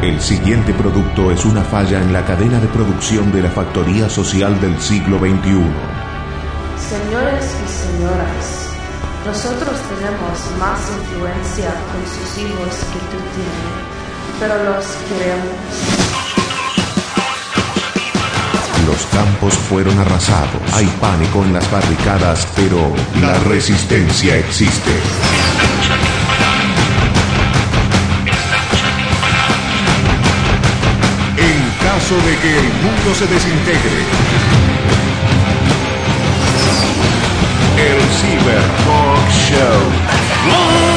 El siguiente producto es una falla en la cadena de producción de la factoría social del siglo XXI. Señores y señoras, nosotros tenemos más influencia con sus hijos que tú tienes, pero los queremos. Los campos fueron arrasados. Hay pánico en las barricadas, pero la resistencia existe. En caso de que el mundo se desintegre, el Cyber Talk Show.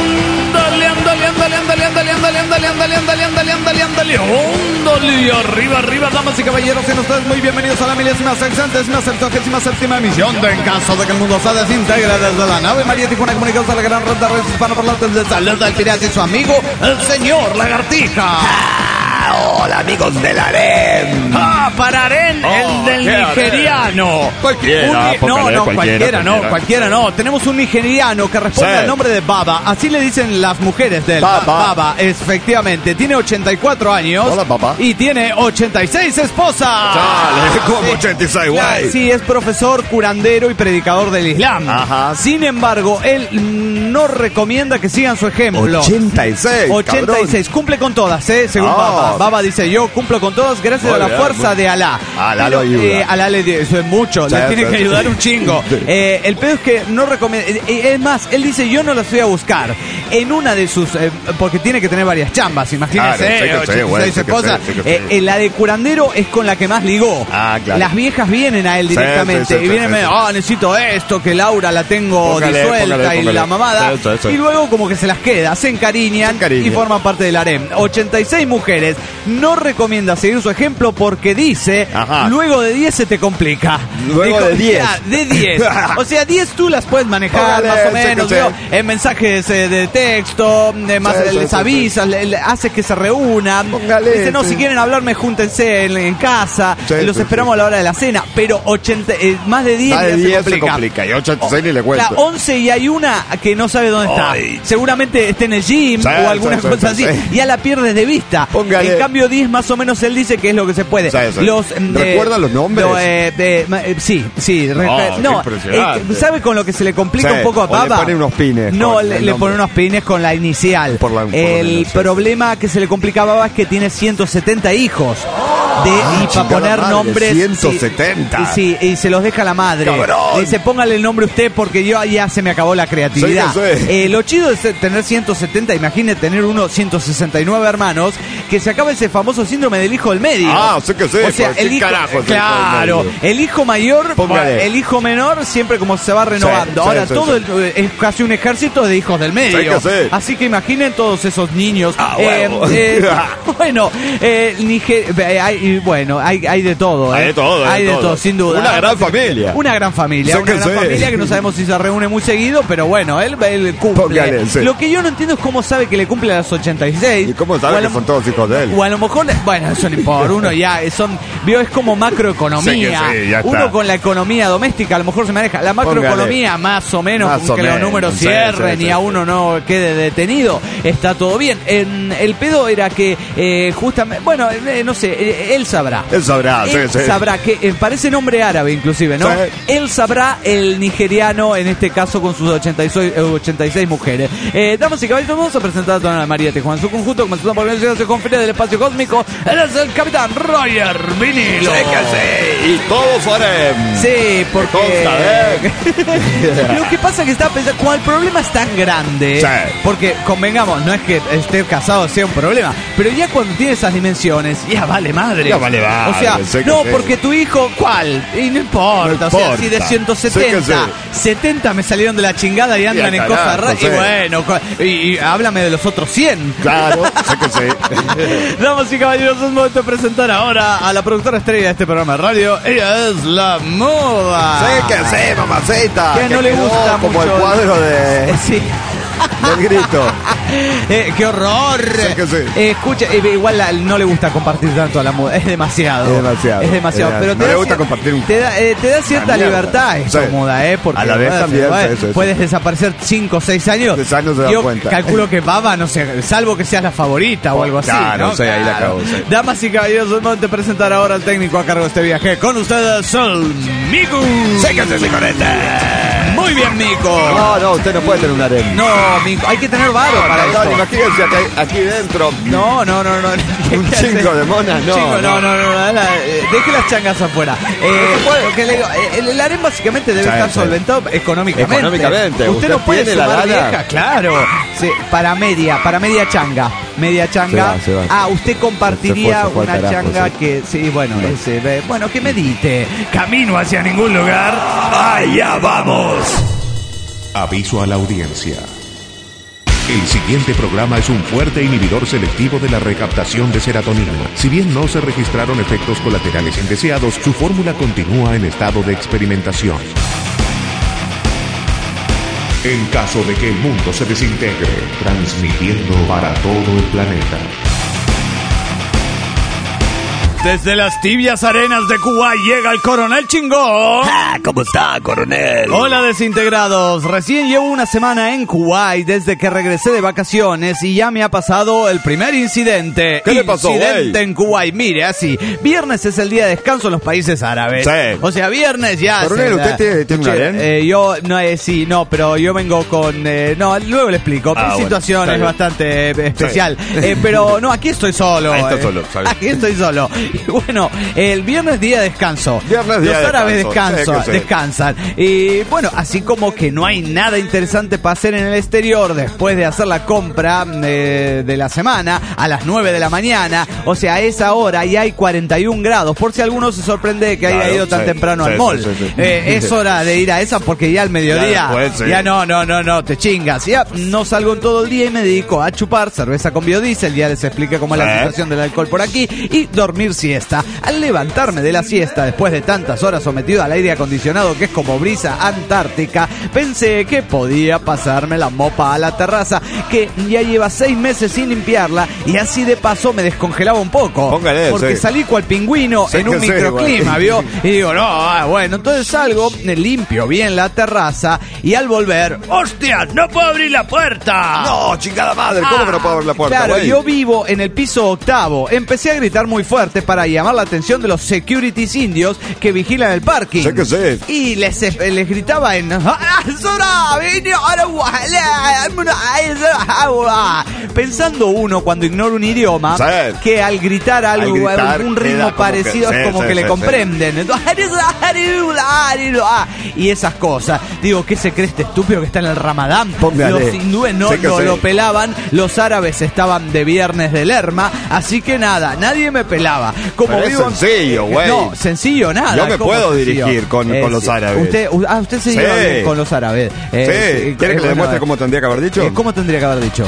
Ándale, arriba, damas y caballeros, sean ustedes muy bienvenidos a la 1767ª emisión de En caso de que el mundo se desintegre desde la nave María Tijuana, comunicados a la gran red de redes hispanoparlantes de Salud del Pirata y su amigo, el señor Lagartija. Hola amigos del harem. Para harem, el del nigeriano. Cualquiera, cualquiera no. Tenemos un nigeriano que responde al nombre de Baba. Así le dicen las mujeres de él. Baba, efectivamente. Tiene 84 años. Hola, Baba. Y tiene 86 esposas. Dale, como 86, guay. Sí, es profesor, curandero y predicador del Islam. Ajá. Sin embargo, él no recomienda que sigan su ejemplo. 86, 86, cumple con todas, según Baba. Baba dice, yo cumplo con todas gracias a la fuerza de Alá. Alá lo ayuda. Alá eso es mucho, le tiene que ayudar un chingo. El pedo es que no recomienda, es más, él dice, yo no las voy a buscar. En una de sus, porque tiene que tener varias chambas, imagínense, 86 esposas. La de curandero es con la que más ligó. Claro. Las viejas vienen a él directamente y vienen, necesito esto, que Laura la tengo disuelta y la mamada. Y luego como que se las queda, se encariñan y forman parte del harem. 86 mujeres. No recomienda seguir su ejemplo porque dice, luego de 10 se te complica. Luego de 10. De 10. O sea, 10 tú las puedes manejar más o menos. En mensajes de texto, les avisas, haces que se reúnan. Dice, no, si quieren hablarme, júntense en casa. Los esperamos a la hora de la cena. Pero más de 10 se complica. Y 86 ni le cuento. 11 y hay una que no sabe dónde está. Seguramente está en el gym o alguna cosa así. Ya la pierdes de vista. En cambio 10 más o menos él dice que es lo que se puede. ¿Recuerdan los nombres? Sí. ¿Sabe con lo que se le complica un poco a Baba? Le pone unos pines. No, le pone unos pines con la inicial. El problema que se le complica a Baba es que tiene 170 hijos. Y para poner nombres 170. Sí, y se los deja la madre. ¡Cabrón! Dice, póngale el nombre usted porque ya se me acabó la creatividad. Lo chido es tener 170, imagine tener 169 hermanos, que se acaba ese famoso síndrome del hijo del medio. Sé que sí. O sea, el hijo, claro, el hijo mayor, el hijo menor siempre como se va renovando. Ahora es casi un ejército de hijos del medio. Así que imaginen todos esos niños. Hay de todo. Hay de todo, sin duda. Una gran familia. Una gran familia que no sabemos si se reúne muy seguido, pero bueno, él cumple. Lo que yo no entiendo es cómo sabe que le cumple a los 86. ¿Y cómo sabe que son todos hijos de él? O a lo mejor, bueno, eso no importa. Uno ya es como macroeconomía. Uno con la economía doméstica a lo mejor se maneja. La macroeconomía más o menos, que los números cierren y a uno no quede detenido, está todo bien. El pedo era que justamente, bueno, no sé, él sabrá. Él sabrá que parece nombre árabe inclusive, ¿no? Él sabrá, el nigeriano en este caso con sus 86 mujeres. Damas y caballeros, vamos a presentar a toda María Tijuana en su conjunto, comenzando por la conferencia del espacio cósmico. Él es el capitán Roger Vinilo. Y todos harem. Sí, porque lo que pasa es que está pensando, cuando el problema es tan grande, porque convengamos, no es que esté casado sea un problema, pero ya cuando tiene esas dimensiones, ya vale madre. Ya vale. O sea, porque tu hijo, ¿cuál? Y no importa. O sea, si de 170, 70 me salieron de la chingada y andan en cosas raras. Y bueno, y háblame de los otros 100. Claro, sé que sí. Damas y caballeros, es momento de presentar ahora a la productora estrella de este programa de radio. Ella es la Moda. Sé que sí, mamacita. Que no le gusta como mucho. el cuadro de... Sí. del grito. ¡Qué horror! Sí que sí. Escucha, igual no le gusta compartir tanto a la muda, es demasiado. Es demasiado. Pero no le gusta compartir un... Te da cierta libertad esta muda, porque a la vez también puedes desaparecer 5 o 6 años. 6 años se da cuenta. Calculo que Baba, no sé, salvo que seas la favorita o algo así. Claro, ¿no? ahí la acabo. Damas y caballeros, vamos a presentar ahora al técnico a cargo de este viaje. Con ustedes, el Miku. ¡Séquese con Muy bien, Mico. No, usted no puede tener un harem. No, Mico, hay que tener varo para eso. Imagínense aquí dentro. No. Un chingo de monas, no. Deje las changas afuera. Porque le digo, el harem básicamente debe estar solventado económicamente. Usted no puede sumar vieja, claro. Sí, para media changa. Media changa. Se va. Usted compartiría una changa que, sí, bueno, que medite. Camino hacia ningún lugar. Allá vamos. Aviso a la audiencia. El siguiente programa es un fuerte inhibidor selectivo de la recaptación de serotonina. Si bien no se registraron efectos colaterales indeseados, su fórmula continúa en estado de experimentación. En caso de que el mundo se desintegre, transmitiendo para todo el planeta. Desde las tibias arenas de Kuwait llega el Coronel Chingón. ¿Cómo está, coronel? Hola, desintegrados. Recién llevo una semana en Kuwait desde que regresé de vacaciones y ya me ha pasado el primer incidente. ¿Qué le pasó, Incidente en Kuwait. Mire, así. Viernes es el día de descanso en los países árabes. Sí. O sea, viernes ya. Coronel, ¿usted tiene un harem? Yo, pero yo vengo con... luego le explico. Situaciones bastante especial. Sí. Pero no, aquí estoy solo. Aquí estoy solo. Y bueno, el viernes día de descanso. Los árabes descansan. Y bueno, así como que no hay nada interesante para hacer en el exterior después de hacer la compra de la semana a las 9 de la mañana. O sea, a esa hora ya hay 41 grados. Por si alguno se sorprende que haya ido tan temprano al mall. Es hora de ir a esa porque ya al mediodía ya no, te chingas. Ya no salgo en todo el día y me dedico a chupar cerveza con biodiesel. Ya les expliqué cómo es la situación del alcohol por aquí. Y dormir siesta. Al levantarme de la siesta después de tantas horas sometido al aire acondicionado que es como brisa antártica, pensé que podía pasarme la mopa a la terraza, que ya lleva 6 meses sin limpiarla y así de paso me descongelaba un poco. Porque salí cual pingüino en un microclima, ¿vio? Y digo, bueno, entonces salgo, limpio bien la terraza y al volver, ¡hostia! ¡No puedo abrir la puerta! No, chingada madre, ¿cómo que no puedo abrir la puerta? Claro, yo vivo en el piso 8º. Empecé a gritar muy fuerte para llamar la atención de los securities indios que vigilan el parking. Sé que sé. Y les gritaba en... Pensando uno cuando ignora un idioma que al gritar algo, algún ritmo parecido es como que le comprenden. Y esas cosas. Digo, ¿qué se cree este estúpido que está en el Ramadán? Los hindúes no lo pelaban. Los árabes estaban de viernes del Lerma. Así que nada, nadie me pelaba. Como es sencillo, güey. No, sencillo nada. Yo me puedo dirigir con los árabes. Usted se lleva bien con los árabes. ¿Quiere que le demuestre cómo tendría que haber dicho? ¿Cómo tendría que haber dicho?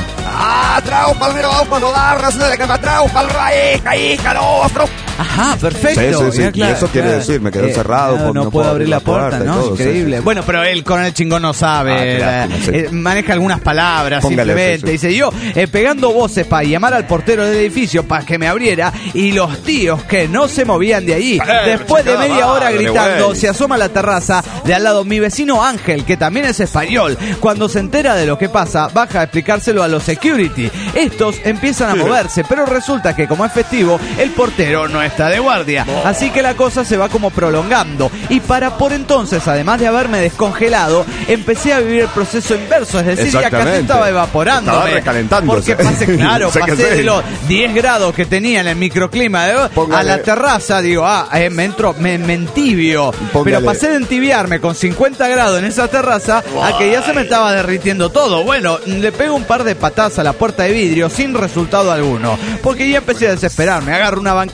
Ajá, perfecto. Sí. Claro, y eso quiere decir, me quedé cerrado. No puedo abrir la puerta, ¿no? Todo, increíble. Bueno, pero él con el chingón no sabe. Maneja algunas palabras. Simplemente. Dice yo, pegando voces para llamar al portero del edificio para que me abriera. Y los tíos que no se movían de allí. Después de media hora gritando, se asoma a la terraza de al lado mi vecino Ángel, que también es español. Cuando se entera de lo que pasa, baja a explicárselo a los security. Estos empiezan a moverse, pero resulta que como es festivo, el portero no está de guardia. Así que la cosa se va como prolongando. Y por entonces, además de haberme descongelado, empecé a vivir el proceso inverso. Es decir, ya casi estaba evaporándome. Estaba recalentándose. Porque pasé de los 10 grados que tenía en el microclima a la terraza. Digo, me entibio. Pero pasé de entibiarme con 50 grados en esa terraza a que ya se me estaba derritiendo todo. Bueno, le pego un par de patadas a la puerta de vidrio sin resultado alguno. Porque ya empecé a desesperarme. Agarro una banqueta de madera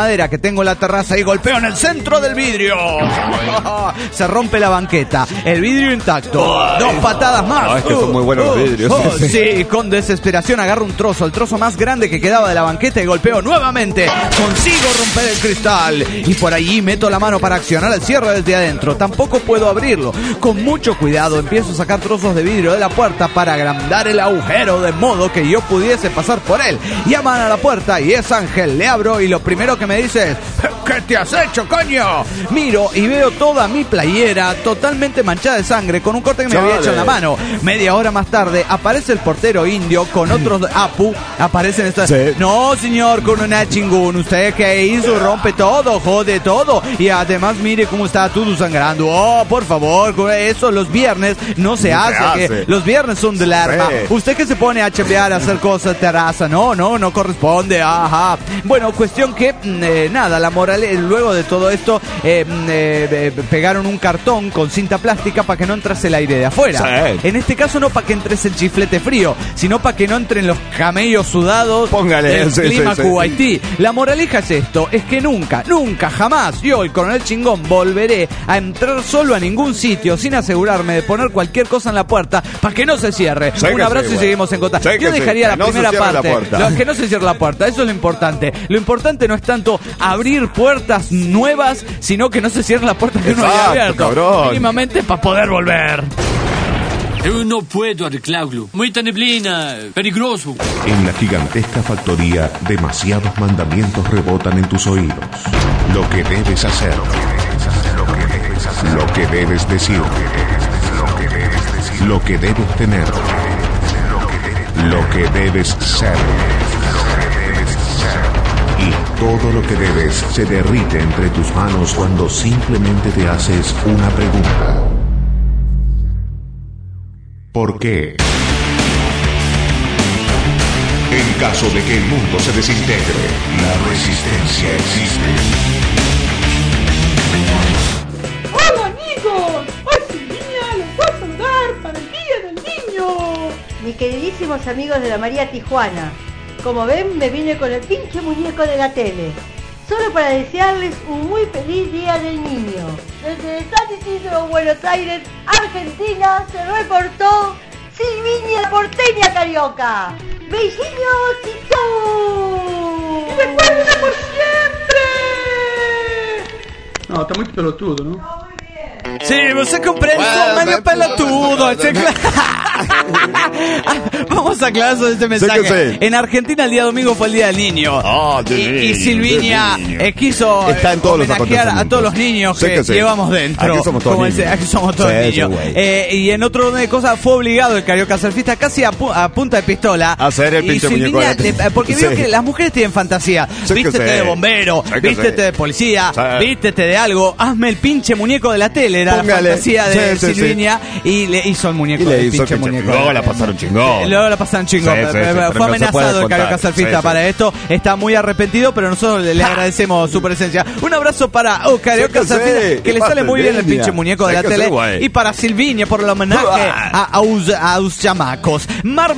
madera que tengo en la terraza y golpeo en el centro del vidrio. Se rompe la banqueta, el vidrio intacto. 2 patadas más. Es que son muy buenos los vidrios. Sí, con desesperación agarro un trozo, el trozo más grande que quedaba de la banqueta y golpeo nuevamente. Consigo romper el cristal y por allí meto la mano para accionar el cierre desde adentro. Tampoco puedo abrirlo. Con mucho cuidado empiezo a sacar trozos de vidrio de la puerta para agrandar el agujero de modo que yo pudiese pasar por él. Llaman a la puerta y es Ángel. Le abro y lo primero que me dice es: ¿qué te has hecho, coño? Miro y veo toda mi playera totalmente manchada de sangre con un corte que me había hecho en la mano. Media hora más tarde aparece el portero indio con otros Apu. Aparecen estas. Sí. No, señor, con una chingón. ¿Usted qué hizo? Rompe todo, jode todo. Y además mire cómo está todo sangrando. Oh, por favor, eso los viernes no se hace. Que los viernes son del arma. Usted que se pone a chambear, a hacer cosas, terraza. No corresponde. Ajá. Bueno, cuestión que nada, la moral, luego de todo esto, pegaron un cartón con cinta plástica para que no entrase el aire de afuera. Sí. En este caso no para que entres el chiflete frío, sino para que no entren los camellos sudados del clima Kuwaití. La moraleja es esto, es que nunca, jamás yo, el coronel Chingón, volveré a entrar solo a ningún sitio sin asegurarme de poner cualquier cosa en la puerta para que no se cierre. Un abrazo y seguimos en contacto. Yo dejaría la primera parte, que no se cierre la puerta, eso es lo importante. Lo importante no es tanto abrir puertas nuevas, sino que no se cierre la puerta que uno había abierto. Cabrón. Mínimamente para poder volver. Yo no puedo arreglarlo. Mucha neblina, peligroso. En la gigantesca factoría, demasiados mandamientos rebotan en tus oídos. Lo que debes hacer, lo que debes decir, lo que debes tener, lo que debes ser. Y todo lo que debes se derrite entre tus manos cuando simplemente te haces una pregunta. ¿Por qué? En caso de que el mundo se desintegre, la resistencia existe. ¡Hola, amigos! Hoy Silvina los voy a saludar para el Día del Niño. Mis queridísimos amigos de la María Tijuana, como ven, me vine con el pinche muñeco de la tele, solo para desearles un muy feliz Día del Niño. Desde San Isidro, Buenos Aires, Argentina, se reportó Silvinia la porteña carioca. ¡Besitos y chau! ¡Y recuerden por siempre! No, está muy pelotudo, ¿no? Sí, você comprende medio pelotudo. Vamos a aclarar sobre este mensaje. En Argentina el día domingo fue el Día del Niño. Y Silvinia quiso homenajear a todos los niños que llevamos dentro. Aquí somos todos niños. Aquí somos todos niños. Y en otro orden de cosas fue obligado el carioca surfista casi a punta de pistola a hacer el pinche muñeco. Porque vio que las mujeres tienen fantasía. Vístete de bombero, vístete de policía, vístete de algo. Hazme el pinche muñeco de la tele. Era la fantasía de Silvinia y le hizo el muñeco del pinche muñeco. Luego la pasaron chingón. Fue amenazado el carioca surfista para esto. Está muy arrepentido, pero nosotros le agradecemos su presencia. Un abrazo para carioca surfista, que le sale muy bien el pinche muñeco de la tele. Y para Silvinia por el homenaje a los chamacos. Mar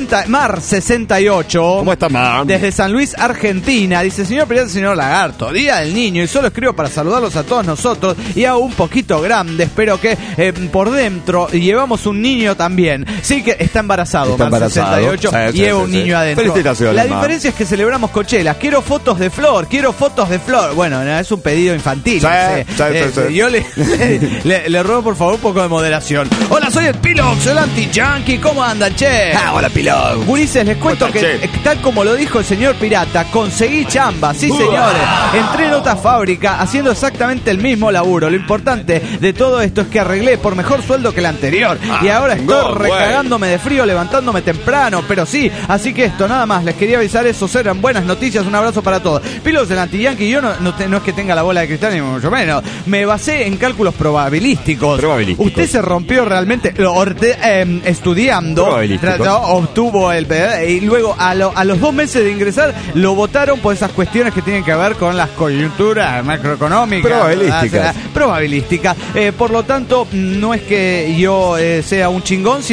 68. ¿Cómo está, Mar? Desde San Luis, Argentina. Dice: señor Pirata, señor Lagarto, Día del Niño, y solo escribo para saludarlos a todos nosotros y a un poquito grande. Espero que por dentro llevamos un niño también. Sí, que está embarazado. Está embarazado. 68 lleva un niño adentro. Felicitaciones. La diferencia es que celebramos Coachella. Quiero fotos de Flor. Bueno, es un pedido infantil. Yo le ruego por favor un poco de moderación. Hola, soy el Pilox, el anti-yankee. ¿Cómo andan, che? Hola, Pilox. Gurises, les cuento que tal como lo dijo el señor Pirata, conseguí chamba. Sí, señores. Entré en otra fábrica haciendo exactamente el mismo laburo. Lo importante de todo esto es que arreglé por mejor sueldo que el anterior. Y ahora estoy recagándome de frío, levantándome temprano. Pero sí, así que esto, nada más. Les quería avisar eso. Eran buenas noticias. Un abrazo para todos. Pilos, el anti-yankee. Yo no es que tenga la bola de cristal, ni mucho menos. Me basé en cálculos probabilísticos. Usted se rompió realmente estudiando. Obtuvo el... Y luego, a los 2 meses de ingresar, lo votaron por esas cuestiones que tienen que ver con las coyunturas macroeconómicas. Probabilísticas. Por lo tanto, no es que yo sea un chingón, sino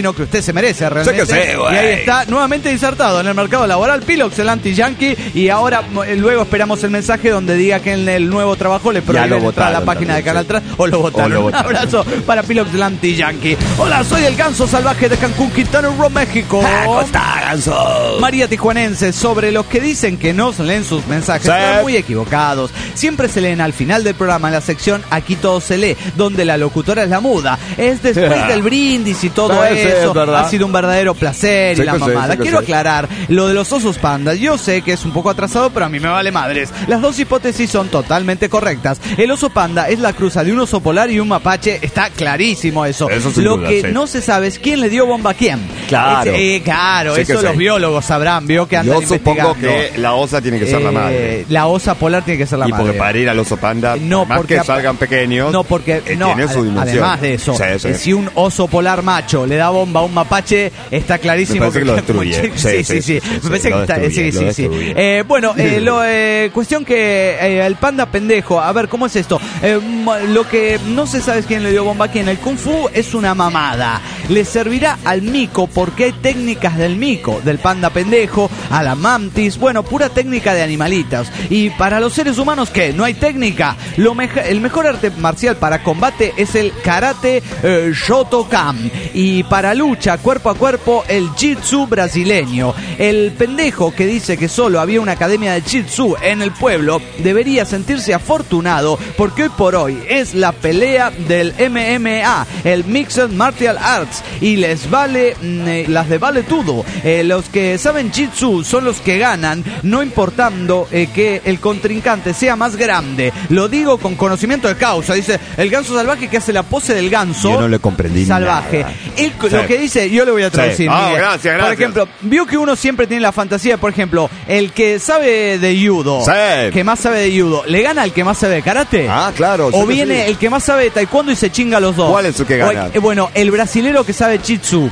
sino que usted se merece realmente. Sé que sí, güey. Y ahí está, nuevamente insertado en el mercado laboral, Pilox, el anti-yankee, y ahora luego esperamos el mensaje donde diga que en el nuevo trabajo le prohíben entrar a la página de Canal 3 o lo votaron. Un abrazo para Pilox, el anti-yankee. Hola, soy el Ganso Salvaje de Cancún, Quintana Roo, México. ¿Cómo está, Ganso? María Tijuanense, sobre los que dicen que no se leen sus mensajes, están muy equivocados. Siempre se leen al final del programa en la sección Aquí todo se lee, donde la locutora es la muda. Es después del brindis y todo eso. Ha sido un verdadero placer y la mamada. Quiero aclarar lo de los osos pandas. Yo sé que es un poco atrasado, pero a mí me vale madres. Las dos hipótesis son totalmente correctas. El oso panda es la cruza de un oso polar y un mapache. Está clarísimo eso. Lo que no se sabe es quién le dio bomba a quién. Claro. Claro, eso los biólogos sabrán. Vio que andan investigando. Yo supongo que la osa tiene que ser la madre. La osa polar tiene que ser la madre. Y porque para ir al oso panda, no, más que salgan pequeños, no, porque tiene su dimensión. Además de eso, si un oso polar macho le da bomba a un mapache, está clarísimo. Me parece que lo destruye. Sí. Me parece que está. Sí. Bueno, cuestión que el panda pendejo, a ver, ¿cómo es esto? Lo que no se sabe es quién le dio bomba a quién. El kung fu es una mamada. Le servirá al mico porque hay técnicas del mico, del panda pendejo, a la mantis, bueno, pura técnica de animalitos. Y para los seres humanos, ¿qué? ¿No hay técnica? El mejor arte marcial para combate es el karate Shotokan. Y para lucha cuerpo a cuerpo, el jitsu brasileño. El pendejo que dice que solo había una academia de jitsu en el pueblo debería sentirse afortunado porque hoy por hoy es la pelea del MMA, el Mixed Martial Arts, y las de vale todo. Los que saben jitsu son los que ganan, no importando que el contrincante sea más grande. Lo digo con conocimiento de causa. Dice el Ganso Salvaje que hace la pose del ganso. Yo no le comprendí salvaje. Lo que dice, yo le voy a traducir. Gracias. Por ejemplo, vio que uno siempre tiene la fantasía, por ejemplo, el que sabe de judo, que más sabe de judo, ¿le gana al que más sabe de karate? Claro. O viene el que más sabe de taekwondo y se chinga a los dos. ¿Cuál es el que gana? Bueno, el brasilero que sabe jitsu,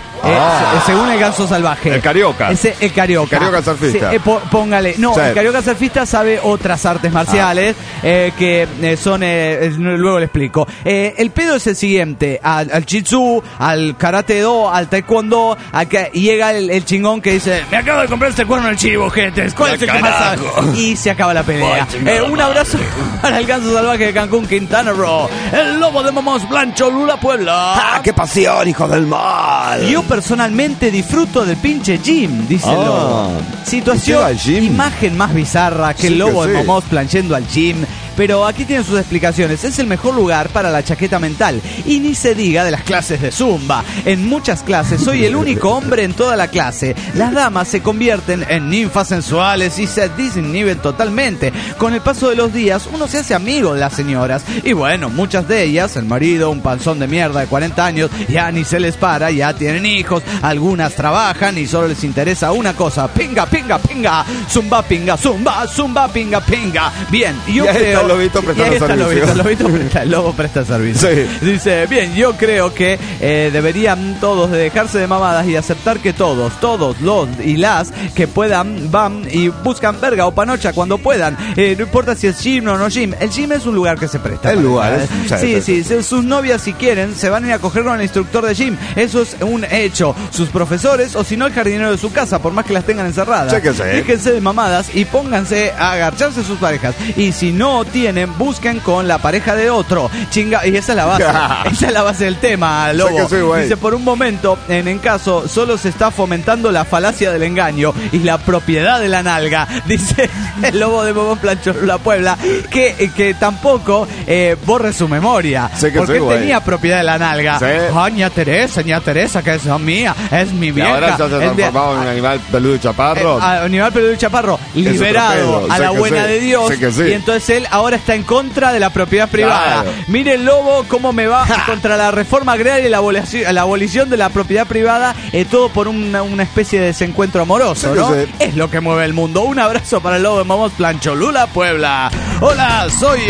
según el Ganso Salvaje. El carioca. El carioca. El carioca surfista. Póngale. No, el carioca surfista sabe otras artes marciales que son... luego le explico. El pedo es el siguiente. Al jitsu, al karate do, al taekwondo, llega el chingón que dice: me acabo de comprar este cuerno del chivo, gente. ¿Cuál es el que más sabe? Y se acaba la pelea. Un abrazo para el Ganso Salvaje de Cancún, Quintana Roo. El lobo de Momos, Blancho, Lula, Puebla. ¡Qué pasión, hijo del mal! Yo personalmente disfruto del pinche gym, dice el lobo. Situación, imagen más bizarra que el lobo de Momos planchando al gym. Pero aquí tienen sus explicaciones. Es el mejor lugar para la chaqueta mental. Y ni se diga de las clases de Zumba. En muchas clases soy el único hombre en toda la clase. Las damas se convierten en ninfas sensuales y se desinhiben totalmente. Con el paso de los días uno se hace amigo de las señoras. Y bueno, muchas de ellas, el marido, un panzón de mierda de 40 años, ya ni se les para, ya tienen hijos. Algunas trabajan y solo les interesa una cosa: pinga, pinga, pinga. Zumba, pinga, zumba, zumba, pinga, pinga. Bien, yo creo... Lobito prestando servicio. El lobo presta servicio. Dice, bien, yo creo que deberían todos dejarse de mamadas y aceptar que todos los y las que puedan van y buscan verga o panocha cuando puedan. No importa si es gym o no gym. El gym es un lugar que se presta. El lugar. Sí. Sus novias, si quieren, se van a ir a coger con el instructor de gym. Eso es un hecho. Sus profesores o si no el jardinero de su casa, por más que las tengan encerradas. Déjense de mamadas y pónganse a agacharse sus parejas. Y si no tienen, busquen con la pareja de otro. Chinga, y esa es la base. Esa es la base del tema, lobo. Dice, por un momento, en caso, solo se está fomentando la falacia del engaño y la propiedad de la nalga. Dice el lobo de Momos, Plancho, la Puebla, que tampoco borre su memoria. Porque él tenía propiedad de la nalga. Ña Teresa, que es mía, es mi vieja. Y ahora ya se ha transformado en un animal peludo y chaparro. Animal peludo y chaparro, liberado a la buena de Dios. Y entonces él ahora está en contra de la propiedad privada. Mire el lobo cómo me va contra la reforma agraria y la abolición de la propiedad privada, todo por una especie de desencuentro amoroso, ¿no? Es lo que mueve el mundo. Un abrazo para el lobo de Momos, Plancholula, Puebla. Hola, soy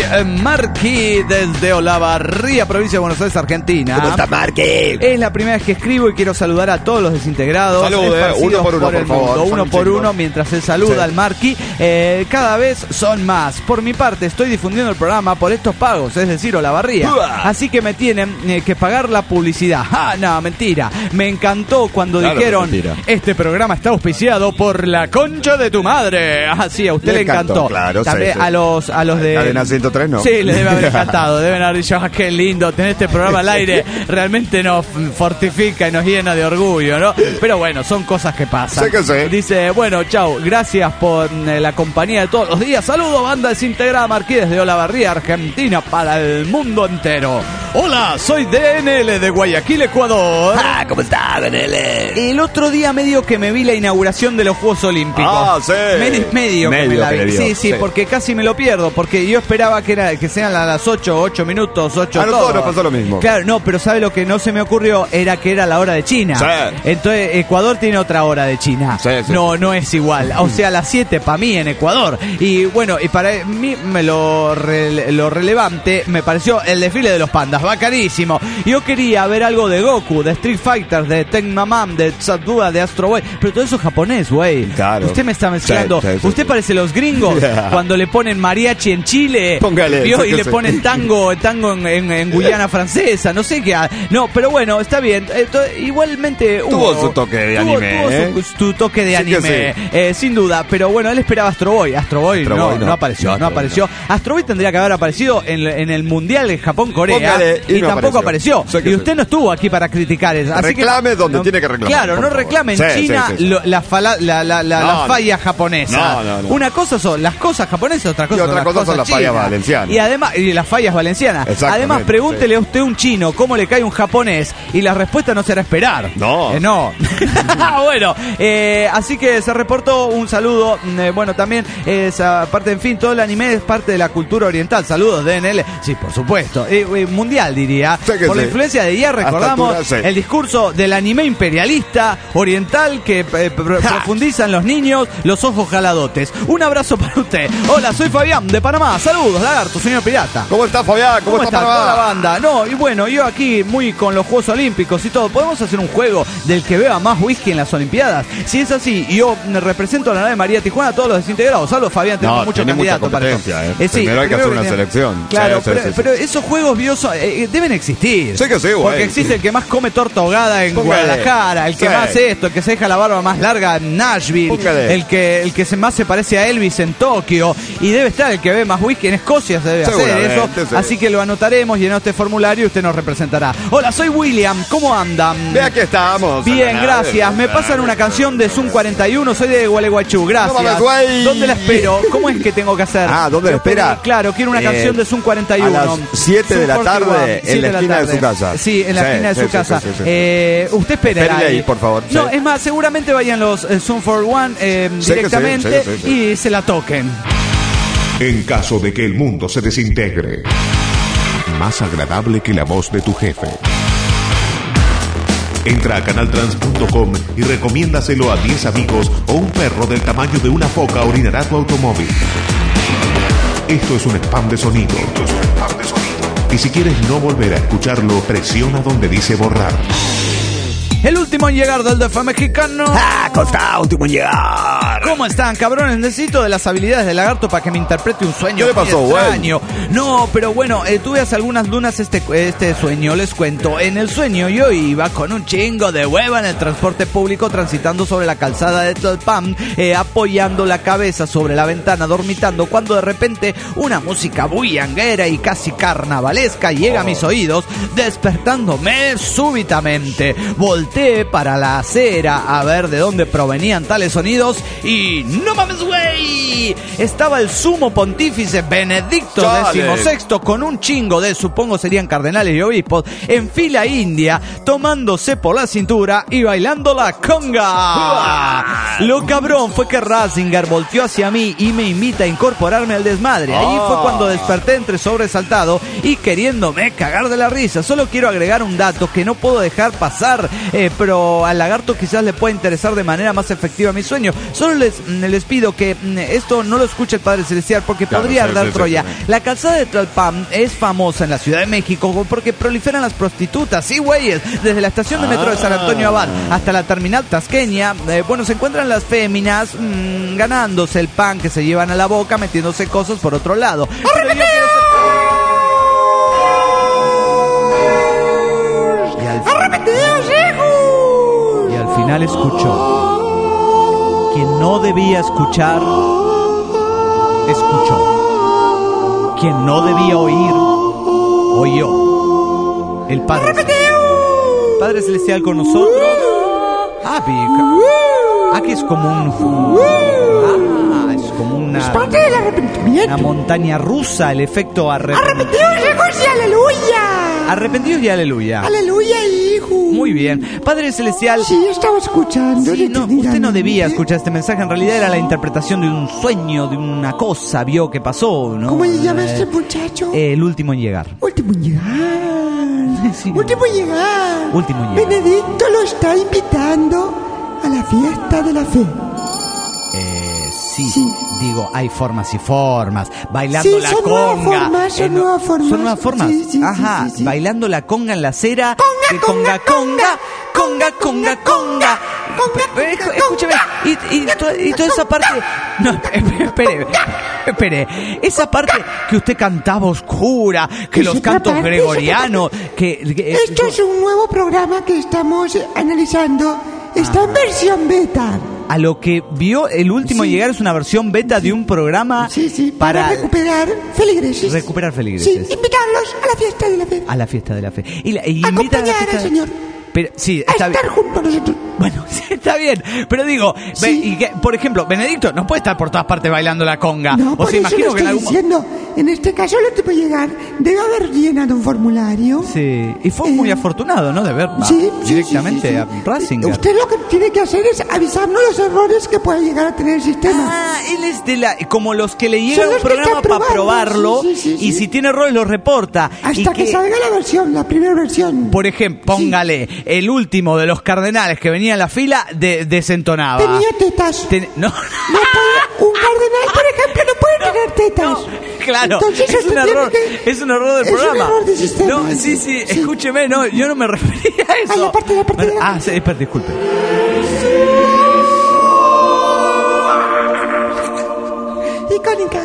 Marqui desde Olavarría, provincia de Buenos Aires, Argentina. ¿Cómo está, Marqui? Es la primera vez que escribo y quiero saludar a todos los desintegrados. Saludos, uno por uno, por favor. Uno por uno, mientras él saluda al Marqui. Cada vez son más. Por mi parte, estoy estoy difundiendo el programa por estos pagos, es decir, Olavarría. Así que me tienen que pagar la publicidad. Ah, no, mentira. Me encantó cuando dijeron, este programa está auspiciado por la concha de tu madre. Ah, sí, a usted le encantó. Claro, también sí. a los de Cadena 103, ¿no? Sí, les debe haber encantado. Deben haber dicho, qué lindo tener este programa al aire. Realmente nos fortifica y nos llena de orgullo, ¿no? Pero bueno, son cosas que pasan. Sí que sí. Dice, bueno, chau, gracias por la compañía de todos los días. Saludos, banda desintegrada Marquí desde Olavarría, Argentina, para el mundo entero. Hola, soy DNL de Guayaquil, Ecuador. Ah, ¿cómo está, DNL? El otro día medio que me vi la inauguración de los Juegos Olímpicos. Ah, sí. Medio que me la vi. vio, Sí, porque casi me lo pierdo, porque yo esperaba que sean a las 8 minutos, 8 A nosotros nos pasó lo mismo. Claro, no, pero ¿sabe lo que no se me ocurrió? Era que era la hora de China. Sí. Entonces, Ecuador tiene otra hora de China. Sí. No es igual. O sea, las 7 para mí en Ecuador. Y bueno, y para mí lo relevante me pareció el desfile de los pandas. Bacanísimo. Yo quería ver algo de Goku, de Street Fighter, de Tecmaman, de Tsadua, de Astro Boy. Pero todo eso es japonés, güey. Claro. Usted me está mezclando. Sí. Usted parece los gringos cuando le ponen mariachi en Chile. Póngale. ¿Vio? Y le ponen tango en Guyana francesa. No sé qué. No, pero bueno, está bien. Igualmente tuvo su toque de anime. Tuvo su toque de anime. Sin duda. Pero bueno, él esperaba Astro Boy. Astro Boy no apareció. No apareció. Astro Boy tendría que haber aparecido en el Mundial de Japón-Corea. Y tampoco apareció. Y usted no estuvo aquí para criticar eso. Así reclame donde tiene que reclamar. Claro, no reclame en China la falla japonesa. No. Una cosa son las cosas japonesas, otra cosa son las fallas valencianas. Y además, las fallas valencianas. Además, pregúntele a usted a un chino cómo le cae un japonés y la respuesta no será esperar. No. Bueno, así que se reportó un saludo. Bueno, también aparte, en fin, todo el anime es parte de la cultura oriental. Saludos, DNL. Sí, por supuesto. Mundial, diría. Por la influencia de ella, recordamos el discurso del anime imperialista oriental que profundiza en los niños, los ojos jaladotes. Un abrazo para usted. Hola, soy Fabián de Panamá. Saludos, lagarto, señor pirata. ¿Cómo está, Fabián? ¿Cómo está toda la banda? No, y bueno, yo aquí muy con los Juegos Olímpicos y todo. ¿Podemos hacer un juego del que beba más whisky en las Olimpiadas? Si es así, yo represento a la nave María Tijuana, a todos los desintegrados. Saludos, Fabián, tenemos muchos candidatos para eso. Primero hay que hacer una selección. Claro, pero esos juegos biosos deben existir. Sí que sí, güey. Porque existe el que más come torta ahogada en Guadalajara, el que más esto, el que se deja la barba más larga en Nashville, el que más se parece a Elvis en Tokio, y debe estar el que ve más whisky en Escocia, se debe hacer eso. Sí. Así que lo anotaremos, llenó este formulario y usted nos representará. Hola, soy William, ¿cómo andan? Ve, aquí estamos. Bien, gracias. Me pasan una canción de Zoom 41, soy de Gualeguaychú, gracias. No, ¿Dónde la espero? ¿Cómo es que tengo que hacer? ¿Dónde la espera? Claro, quiero una canción de Zoom 41. A las 7 de la tarde en la esquina de su casa. Sí, en la esquina de su casa. Usted espera ahí, por favor. No, es más, seguramente vayan los Zoom 41 directamente y se la toquen. En caso de que el mundo se desintegre, más agradable que la voz de tu jefe. Entra a canaltrans.com y recomiéndaselo a 10 amigos o un perro del tamaño de una foca orinará tu automóvil. Esto es un spam de sonido. Y si quieres no volver a escucharlo, presiona donde dice borrar. El último en llegar del DF mexicano. Costa, último en llegar. ¿Cómo están, cabrones? Necesito de las habilidades del lagarto para que me interprete un sueño. ¿Qué le pasó, güey? No, pero bueno, tuve hace algunas lunas este sueño, les cuento. En el sueño yo iba con un chingo de hueva en el transporte público, transitando sobre la calzada de Tlalpan, apoyando la cabeza sobre la ventana, dormitando, cuando de repente una música bullanguera y casi carnavalesca llega a mis oídos, despertándome súbitamente. Volteé para la acera a ver de dónde provenían tales sonidos y ¡no mames, güey! Estaba el sumo pontífice Benedicto XVI con un chingo de, supongo serían cardenales y obispos, en fila india, tomándose por la cintura y bailando la conga. Lo cabrón fue que Ratzinger volteó hacia mí y me invita a incorporarme al desmadre. Ahí fue cuando desperté entre sobresaltado y queriéndome cagar de la risa. Solo quiero agregar un dato que no puedo dejar pasar, pero al lagarto quizás le pueda interesar de manera más efectiva mi sueño. Solo les pido que esto no lo escuche el Padre Celestial porque podría arder Troya. La calzada de Tlalpan es famosa en la Ciudad de México porque proliferan las prostitutas. Sí, güeyes. Desde la estación de metro de San Antonio Abad hasta la terminal tasqueña, se encuentran las féminas ganándose el pan que se llevan a la boca, metiéndose cosas por otro lado. Pero yo y al final escuchó. Quien no debía escuchar, escuchó. Quien no debía oír, oyó. El Padre Celestial con nosotros. Aquí es como es como una... Es parte del arrepentimiento. Una montaña rusa, el efecto arrepentidos, hijos, y aleluya. Arrepentidos y aleluya. Aleluya, hijo. Muy bien. Padre Celestial... Sí, estaba escuchando. Sí, no, usted no debía escuchar este mensaje. En realidad era la interpretación de un sueño, de una cosa, vio que pasó, ¿no? ¿Cómo se llama este muchacho? El último en llegar. Último en llegar. Sí. Último en llegar. Último en llegar. Benedicto lo está invitando a la fiesta de la fe. Sí. Digo, hay formas y formas. Bailando la conga. Son nuevas formas. ¿Son nuevas formas? Sí. Bailando la conga en la acera. Conga. Escúcheme. Y toda esa parte... No, espere. Esa parte que usted cantaba oscura, que los cantos gregorianos, Esto es un nuevo programa que estamos analizando. Está en versión beta. A lo que vio el último llegar es una versión beta de un programa para recuperar feligreses. Recuperar feligreses. Sí, invitarlos a la fiesta de la fe. A la fiesta de la fe. Acompañar al Señor. Pero, sí, está a estar junto a nosotros. Bueno, sí, está bien. Pero digo, por ejemplo, Benedicto no puede estar por todas partes bailando la conga. No, por o sea, eso imagino que diciendo. En este caso, lo que puede llegar debe haber llenado un formulario. Sí, y fue muy afortunado, ¿no? De ver directamente a Racing. Usted lo que tiene que hacer es avisarnos los errores que pueda llegar a tener el sistema. Él es como los que le llega un programa para probarlo y si tiene errores los reporta. Hasta que salga la primera versión. Por ejemplo, póngale, el último de los cardenales que venía en la fila desentonaba. Tenía tetas. No. Un cardenal, por ejemplo, no puede tener tetas. No, claro. Entonces, es un error. Es un error del programa. Es un error del sistema. No, sí. Escúcheme, no, yo no me refería a eso. La parte. Sí, disculpe. Icónica.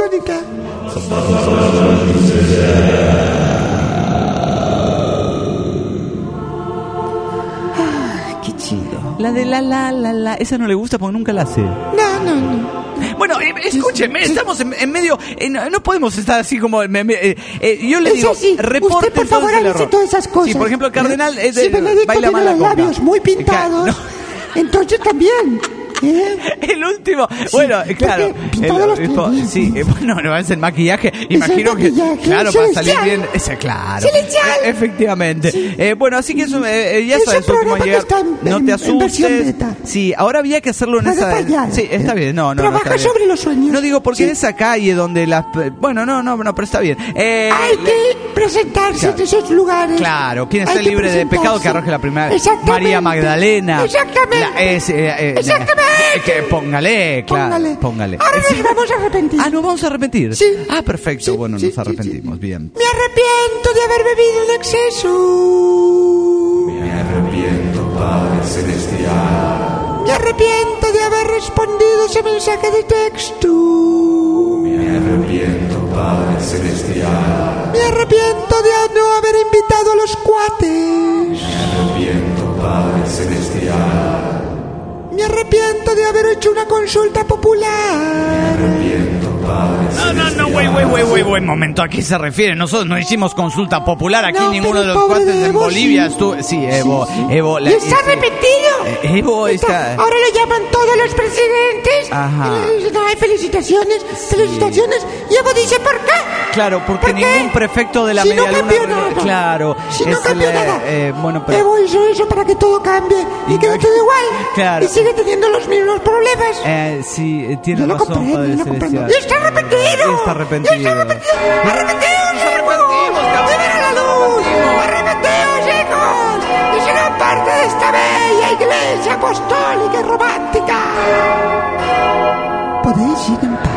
Qué chido. La de la. Esa no le gusta porque nunca la hace. No. Bueno, escúcheme, estamos en medio... no podemos estar así como... yo le digo, reporte... Usted, por favor, hágase todas esas cosas. Sí, por ejemplo, el cardenal Benedicto baila mal la los labios muy pintados. No. Entonces también... El último, bueno, claro. No es el maquillaje. Imagino que, claro, para salir bien. Claro, efectivamente. Sí. Bueno, así que eso, ya sabes, último llegar. No te asustes. Sí, ahora había que hacerlo en esa. Sí, está bien. No. Trabaja sobre los sueños. No digo porque en esa calle donde las. Bueno, no, pero está bien. Hay que presentarse en esos lugares. Claro, quien esté libre de pecado que arroje la primera. María Magdalena. Exactamente. Póngale. Ahora nos vamos a arrepentir. ¿Nos vamos a arrepentir? Sí. Perfecto. Sí, bueno, nos arrepentimos. Bien. Me arrepiento de haber bebido en exceso. Me arrepiento, Padre Celestial. Me arrepiento de haber respondido ese mensaje de texto. Me arrepiento, Padre Celestial. Me arrepiento de no haber invitado a los cuates. Me arrepiento, Padre Celestial. Me arrepiento de haber hecho una consulta popular. Me arrepiento, Padre Celestial. No, güey, momento. ¿A qué se refiere? Nosotros no hicimos consulta popular. Aquí ninguno de los cuates en Bolivia estuvo. Sí, Evo. ¿Está arrepentido? Evo está. Ahora le llaman todos los presidentes. Ajá. No hay felicitaciones. Y Evo dice, ¿por qué? Claro, porque ningún prefecto de la media luna. No cambió nada. Claro. Si no cambió nada. Bueno, pero... Evo hizo eso para que todo cambie y quede todo igual. Claro. Y sigue teniendo los mismos problemas. Sí, tiene razón, Padre Celestial. ¡Y está arrepentido! Está arrepentido. ¡Arrepentidos, ¡viven a la luz! ¡Arrepentidos, hijos! ¡Y serán parte de esta bella iglesia! iglesia apostólica y romántica. Podéis ir en paz.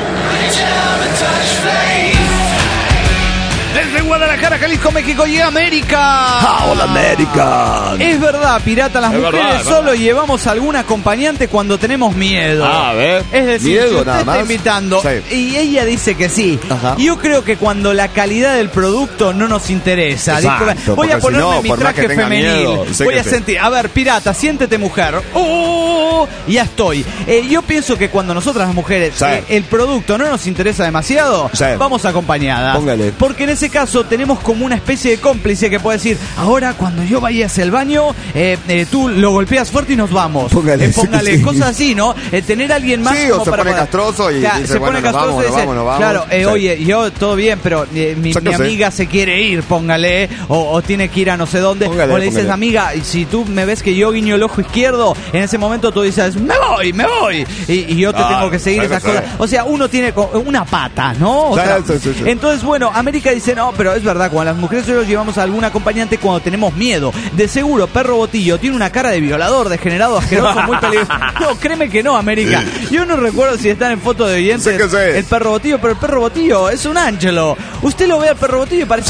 Desde Guadalajara, Jalisco, México llega América. ¡Hola, América! Es verdad, pirata, las mujeres solo llevamos algún acompañante cuando tenemos miedo. A ver. Es decir, miedo, si usted nada está más. invitando y ella dice que sí. Ajá. Yo creo que cuando la calidad del producto no nos interesa. Exacto, voy a porque ponerme si no, mi por más que traje tenga femenil. miedo, sé Voy que a sí. sentir. A ver, pirata, siéntete mujer. Ya estoy. Yo pienso que cuando nosotras las mujeres el producto no nos interesa demasiado, vamos acompañadas. Póngale. Porque en ese caso tenemos como una especie de cómplice que puede decir, ahora cuando yo vaya hacia el baño, tú lo golpeas fuerte y nos vamos. Póngale sí. cosas así, ¿no? Tener a alguien más. Sí, como o se para pone castroso y dice, se pone castroso y dice, nos vamos. claro, Sí. oye, yo todo bien, pero mi amiga se quiere ir, póngale, o tiene que ir a no sé dónde, Póngale, o le dices, póngale. amiga, y si tú me ves que yo guiño el ojo izquierdo, en ese momento tú dices, me voy, y yo te tengo que seguir esas cosas. O sea, uno tiene una pata, ¿no? O sea, Sí. entonces, bueno, América dice, no, pero es verdad, cuando las mujeres solo llevamos a algún acompañante cuando tenemos miedo. De seguro, Perro Botillo tiene una cara de violador, degenerado, asqueroso, muy peligroso. No, créeme que no, América. Yo no recuerdo si están en foto de oyentes el Perro Botillo, pero el Perro Botillo es un ángelo. Usted lo ve al Perro Botillo y parece...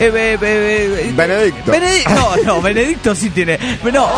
Benedicto. No, Benedicto sí tiene. No,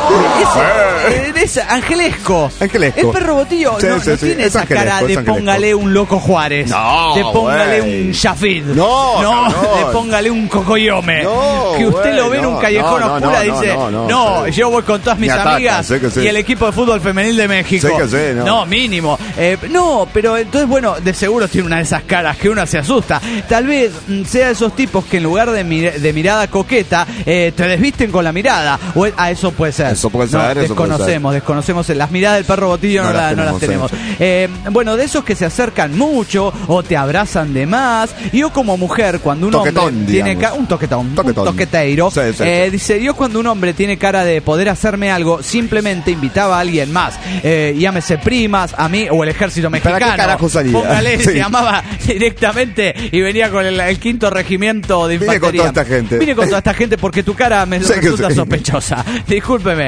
es angelesco. Angelesco. El Perro Botillo no tiene esa cara de póngale un Loco Juárez. No, de póngale un Shafid. No, de póngale un Cocoyome. Que usted lo ve en un callejón oscuro y dice, no, yo voy con todas mis amigas y el equipo de fútbol femenil de México. No, mínimo. No, pero entonces, bueno, de seguro tiene una de esas caras que uno se asusta. Tal vez sea de esos tipos que en lugar de mirada coqueta, te desvisten con la mirada. O eso puede ser. Eso puede ser. Desconocemos. Las miradas del Perro Botillo no las tenemos. Bueno, de esos que se acercan mucho o te abrazan de más. Yo como mujer, cuando un hombre tiene un toqueteiro, dice, yo cuando un hombre tiene cara de poder hacerme algo, simplemente invitaba a alguien más. Llámese primas, a mí o el ejército mexicano. ¿Para qué carajo salía? Póngale, se llamaba directamente y venía con el quinto regimiento de infantería. Vine con toda esta gente porque tu cara me resulta sospechosa. Discúlpeme.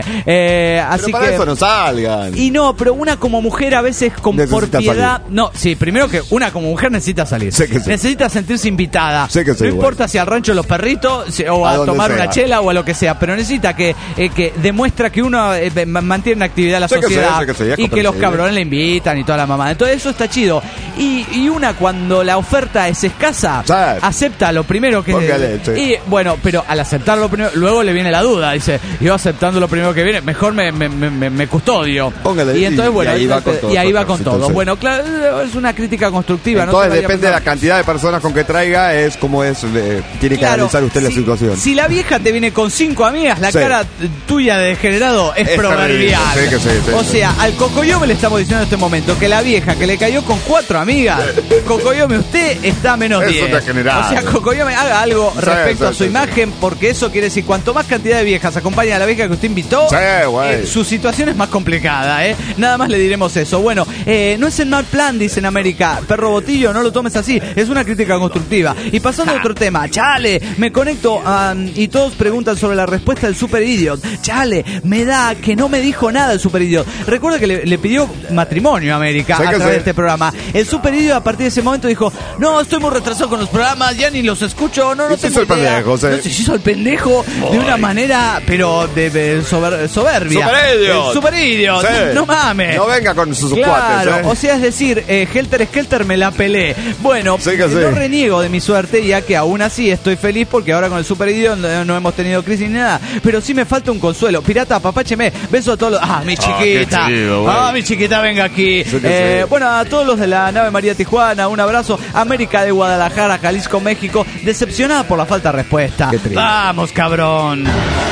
Así pero para que eso no salgan. Y no, pero una como mujer a veces por piedad. Salir. No, sí, primero que una como mujer necesita salir. Necesita sentirse invitada. No importa si al rancho de los perritos o a tomar una chela o a lo que sea, pero necesita que demuestra que uno mantiene una actividad en la sociedad y que los cabrones le invitan y toda la mamá. Entonces eso está chido. Y una cuando la oferta es escasa, acepta lo primero que y bueno, pero al aceptar lo primero, luego le viene la duda, dice, yo aceptando lo primero que viene, mejor me custodio. Póngale, y entonces bueno, y ahí va con todo. Bueno, claro, es una crítica constructiva. Entonces depende de la cantidad de personas con que traiga, es como es, tiene que analizar usted la situación. Si la vieja te viene con 5 amigas, la cara tuya de degenerado es proverbial. O sea, al Cocoyome le estamos diciendo en este momento que la vieja que le cayó con 4 amigas, Cocoyome, usted está a menos 10. O sea, Cocoyome, haga algo respecto a su imagen, porque eso quiere decir, cuanto más cantidad de viejas acompaña a la vieja que usted invitó, su situación es más complicada, Nada más le diremos eso. Bueno, no es el mal plan, dice en América. Perro Botillo, no lo tomes así, es una crítica constructiva. Y pasando a otro tema, chale, me conecto y todos preguntan sobre la respuesta del Super Idiot. Chale, me da que no me dijo nada el Super Idiot. Recuerda que le pidió matrimonio a América a través de este programa. El Super Idiot a partir de ese momento dijo, no, estoy muy retrasado con los programas, ya ni los escucho, no tengo idea. No, se hizo el pendejo de una manera, pero de soberbia. Super Idiot, no mames. No venga con sus cuates. O sea, es decir, Helter Skelter me la pelé. Bueno, no reniego de mi suerte, ya que aún así estoy feliz porque ahora con el Super Idiot no hemos tenido crisis ni nada, pero sí me falta un consuelo. Pirata, apapácheme, beso a todos los... mi chiquita. Mi chiquita, venga aquí. Bueno, a todos los de la nave María Tijuana, un abrazo. América de Guadalajara, Jalisco, México, decepcionada por la falta de respuesta. Vamos, cabrón.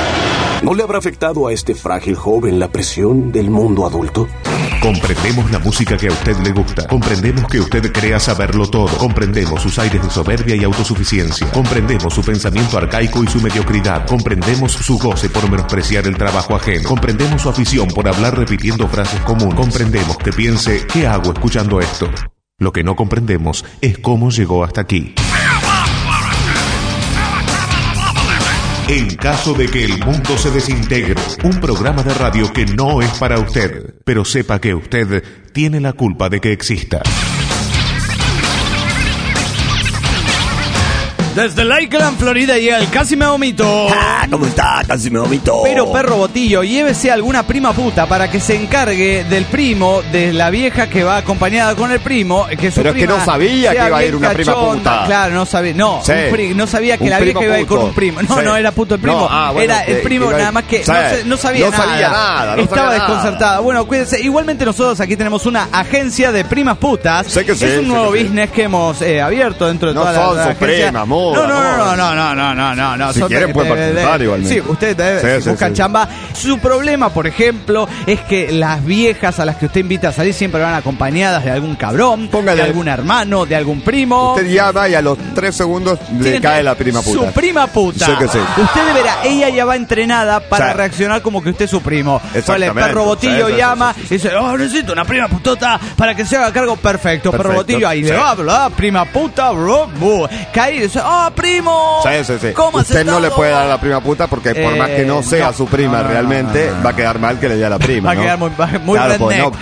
¿No le habrá afectado a este frágil joven la presión del mundo adulto? Comprendemos la música que a usted le gusta. Comprendemos que usted crea saberlo todo. Comprendemos sus aires de soberbia y autosuficiencia. Comprendemos su pensamiento arcaico y su mediocridad. Comprendemos su goce por menospreciar el trabajo ajeno. Comprendemos su afición por hablar repitiendo frases comunes. Comprendemos que piense, ¿qué hago escuchando esto? Lo que no comprendemos es cómo llegó hasta aquí. En caso de que el mundo se desintegre, un programa de radio que no es para usted, pero sepa que usted tiene la culpa de que exista. Desde Lakeland, Florida, llega el Casi Me Vomito. ¿Cómo está? Casi me vomito. Pero, perro botillo, llévese alguna prima puta para que se encargue del primo, de la vieja que va acompañada con el primo. Que su pero prima es que no sabía que iba a ir una prima puta. Claro, no sabía. No, sí. No sabía que la vieja iba a ir con un primo. No, sí. No era puto el primo. No, bueno, era el primo, nada más que sí. no sabía nada. Estaba desconcertada. Bueno, cuídense. Igualmente nosotros aquí tenemos una agencia de primas putas. Sé que sí, es un nuevo business que hemos abierto dentro de toda la agencia. No. Si quieren pueden participar igualmente. Sí, ustedes buscan chamba. Su problema, por ejemplo, es que las viejas a las que usted invita a salir siempre van acompañadas de algún cabrón, de algún hermano, de algún primo. Usted llama y a los 3 segundos le cae la prima puta. Su prima puta. Sé que sí. Usted deberá, ella ya va entrenada para reaccionar como que usted es su primo. El perro botillo llama y dice, necesito una prima putota para que se haga cargo. Perfecto. Perro botillo ahí le va, prima puta, cae y dice, primo. Sí. Usted no le puede dar a la prima puta porque por más que no sea su prima realmente, va a quedar mal que le dé a la prima. Va a quedar muy redneck.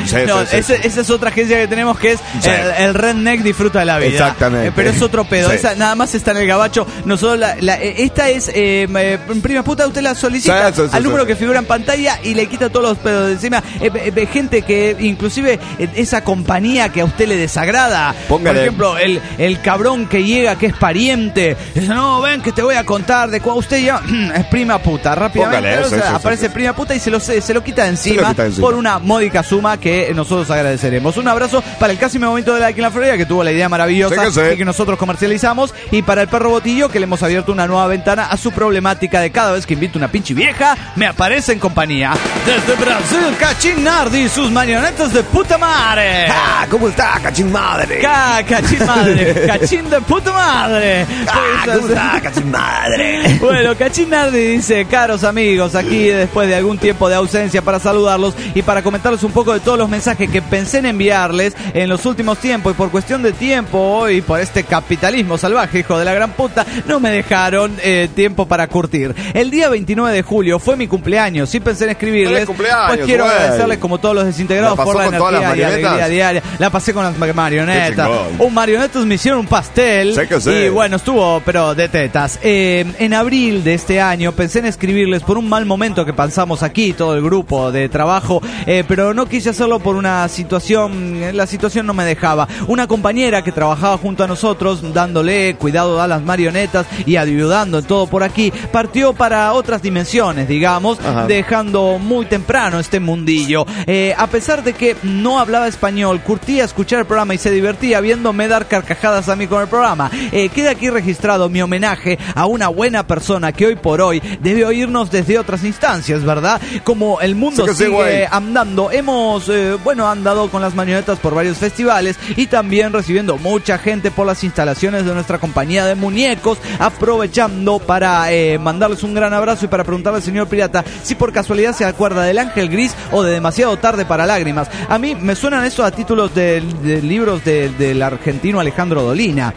Esa es otra agencia que tenemos que es el redneck disfruta de la vida. Exactamente. Pero es otro pedo. Esa nada más está en el gabacho. Nosotros esta es prima puta, usted la solicita al número que figura en pantalla y le quita todos los pedos de encima. Gente que inclusive esa compañía que a usted le desagrada. Póngale. Por ejemplo, el cabrón que llega que es pariente. Dice, no, ven que te voy a contar de cuando usted ya es prima puta. Rápidamente aparece prima puta y se lo quita de encima por una módica suma que nosotros agradeceremos. Un abrazo para el Casi Me Vomito de Lakeland, Florida, que tuvo la idea maravillosa y que nosotros comercializamos, y para el perro botillo, que le hemos abierto una nueva ventana a su problemática de cada vez que invito una pinche vieja, me aparece en compañía. Desde Brasil, Cachín Nardi, sus marionetas de puta madre. ¿Cómo está, Cachín madre? Cachín madre, Cachín de puta madre. ¿Cómo está, Cachín madre? Bueno, Cachín Nardi dice, caros amigos, aquí después de algún tiempo de ausencia para saludarlos y para comentarles un poco de todos los mensajes que pensé en enviarles en los últimos tiempos, y por cuestión de tiempo y por este capitalismo salvaje, hijo de la gran puta, no me dejaron tiempo para curtir. El día 29 de julio fue mi cumpleaños, sí pensé en escribirles, pues quiero agradecerles como todos los desintegrados por la energía y alegría diaria. La pasé con las marionetas. Marionetas me hicieron un pastel y bueno, estuvo pero de tetas. En abril de este año pensé en escribirles por un mal momento que pasamos aquí, todo el grupo de trabajo, pero no quise hacerlo por una situación, la situación no me dejaba. Una compañera que trabajaba junto a nosotros, dándole cuidado a las marionetas y ayudando en todo por aquí, partió para otras dimensiones, digamos, dejando muy temprano este mundillo. A pesar de que no hablaba español, curtía escuchar el programa y se divertía viéndome dar carcajadas a mí con el programa. Queda aquí registrado mi homenaje a una buena persona que hoy por hoy debe oírnos desde otras instancias, ¿verdad? Como el mundo sigue andando, hemos andado con las marionetas por varios festivales y también recibiendo mucha gente por las instalaciones de nuestra compañía de muñecos, aprovechando para mandarles un gran abrazo y para preguntarle al señor Pirata si por casualidad se acuerda del Ángel Gris o de Demasiado Tarde para Lágrimas. A mí me suenan estos a títulos de libros del argentino Alejandro Dolina.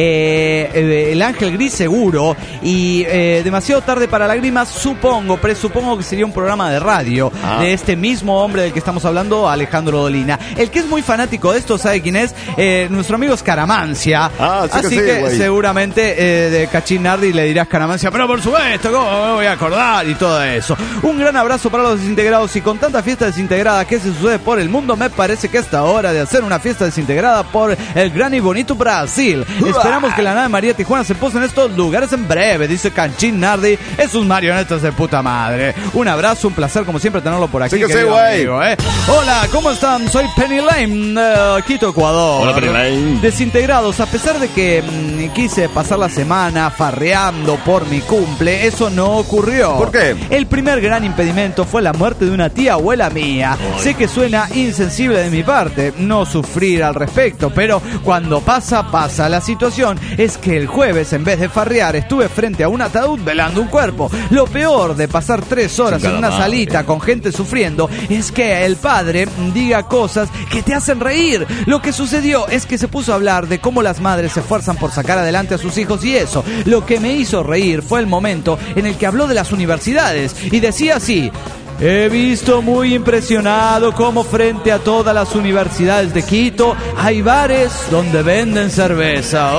El Ángel Gris seguro, y Demasiado Tarde para Lágrimas presupongo que sería un programa de radio de este mismo hombre del que estamos hablando, Alejandro Dolina. El que es muy fanático de esto, ¿sabe quién es? Nuestro amigo Scaramancia. Así que seguramente de Cachín Nardi le dirás Scaramancia, pero por supuesto, ¿cómo me voy a acordar? Y todo eso. Un gran abrazo para los desintegrados, y con tanta fiesta desintegrada que se sucede por el mundo, me parece que es hora de hacer una fiesta desintegrada por el gran y bonito Brasil. Esperamos que la nave María Tijuana se pose en estos lugares en breve, dice Cachín Nardi. Es sus marionetas de puta madre. Un abrazo, un placer como siempre tenerlo por aquí. Amigo, Hola, ¿cómo están? Soy Penny Lane, Quito, Ecuador. Hola, Penny Lane. Desintegrados, a pesar de que quise pasar la semana farreando por mi cumple, eso no ocurrió. ¿Por qué? El primer gran impedimento fue la muerte de una tía abuela mía. Sé que suena insensible de mi parte no sufrir al respecto, pero cuando pasa. La situación es que el jueves jueves, en vez de farrear, estuve frente a un ataúd velando un cuerpo. Lo peor de pasar 3 horas en una salita con gente sufriendo es que el padre diga cosas que te hacen reír. Lo que sucedió es que se puso a hablar de cómo las madres se esfuerzan por sacar adelante a sus hijos y eso. Lo que me hizo reír fue el momento en el que habló de las universidades y decía así: he visto muy impresionado cómo frente a todas las universidades de Quito hay bares donde venden cerveza.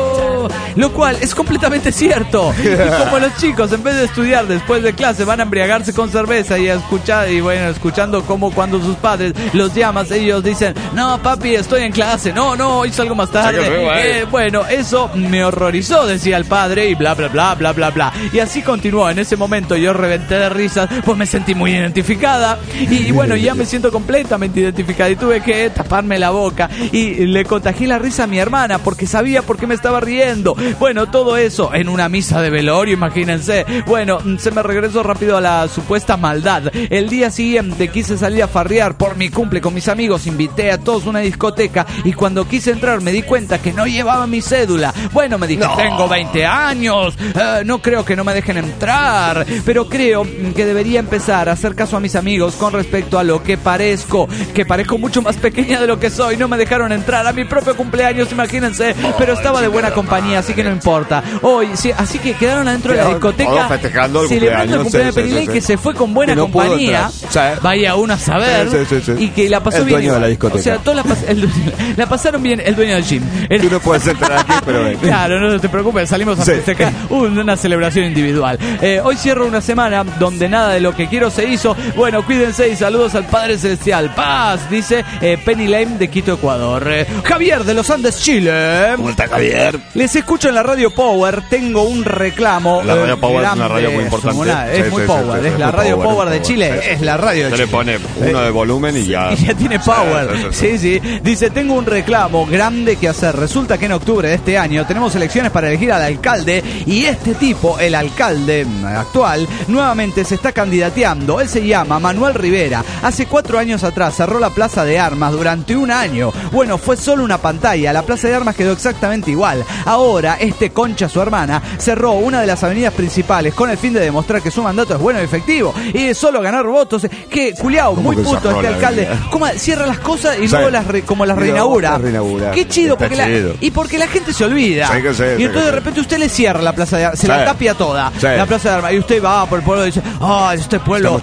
Lo cual es completamente cierto. Y como los chicos, en vez de estudiar después de clase, van a embriagarse con cerveza y a escuchar, y bueno, escuchando cómo cuando sus padres los llaman, ellos dicen: no, papi, estoy en clase. No, hoy salgo más tarde. Bueno, eso me horrorizó, decía el padre, y bla, bla, bla, bla, bla, bla. Y así continuó. En ese momento yo reventé de risas, pues me sentí muy identificada. Y bueno, ya me siento completamente identificada. Y tuve que taparme la boca. Y le contagié la risa a mi hermana, porque sabía por qué me estaba riendo. Bueno, todo eso en una misa de velorio, imagínense. Bueno, se me regresó rápido a la supuesta maldad. El día siguiente quise salir a farrear por mi cumple con mis amigos. Invité a todos a una discoteca y cuando quise entrar me di cuenta que no llevaba mi cédula. Bueno, me dije, tengo 20 años, no creo que no me dejen entrar, pero creo que debería empezar a hacer caso a mis amigos con respecto a lo que parezco mucho más pequeña de lo que soy. No me dejaron entrar a mi propio cumpleaños, imagínense, pero estaba de buena compañía, así que no importa. Hoy, sí, así que quedaron adentro de la discoteca celebrando el cumpleaños de Penilei, que se fue con buena compañía. Vaya uno a saber. Y que la pasó bien. El dueño de la discoteca. O sea, todos la pasaron bien, el dueño del gym. Tú no puedes entrar aquí, pero claro, no te preocupes, salimos a festejar una celebración individual. Hoy cierro una semana donde nada de lo que quiero se hizo. Bueno, cuídense y saludos al Padre Celestial. Paz, dice Penilei de Quito, Ecuador. Javier de los Andes, Chile. ¿Cómo está, Javier? Les escucho en la Radio Power, tengo un reclamo. La Radio Power es una radio muy importante. Es muy power, es la Radio Power de Chile, es la radio de Chile. Se le pone uno de volumen y ya. Y ya tiene power. Sí. Dice, tengo un reclamo grande que hacer. Resulta que en octubre de este año tenemos elecciones para elegir al alcalde y este tipo, el alcalde actual, nuevamente se está candidateando. Él se llama Manuel Rivera. Hace 4 años atrás cerró la Plaza de Armas durante 1 año. Bueno, fue solo una pantalla. La Plaza de Armas quedó exactamente igual. Ahora, Concha, su hermana, cerró una de las avenidas principales con el fin de demostrar que su mandato es bueno y efectivo y solo ganar votos. Que culiao, muy puto este alcalde. ¿Cómo cierra las cosas y luego las reinaugura? Qué chido, porque la gente se olvida. Y entonces de repente usted le cierra la Plaza de Armas, se la tapia toda, la Plaza de Armas, y usted va por el pueblo y dice: este pueblo